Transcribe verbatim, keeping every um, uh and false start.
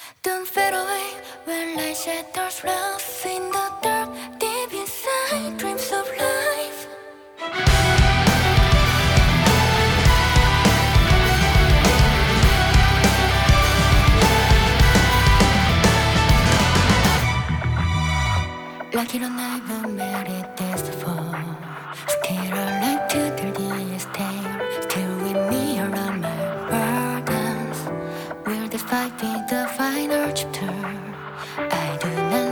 Don't fade away when light shatters lost in the dark. Deep inside, dreams of life. Like 이런 날밤 메리트에서 fall. Still alive to till the stay. Still with me around my burdens. Will this fight be the final chapter? I do not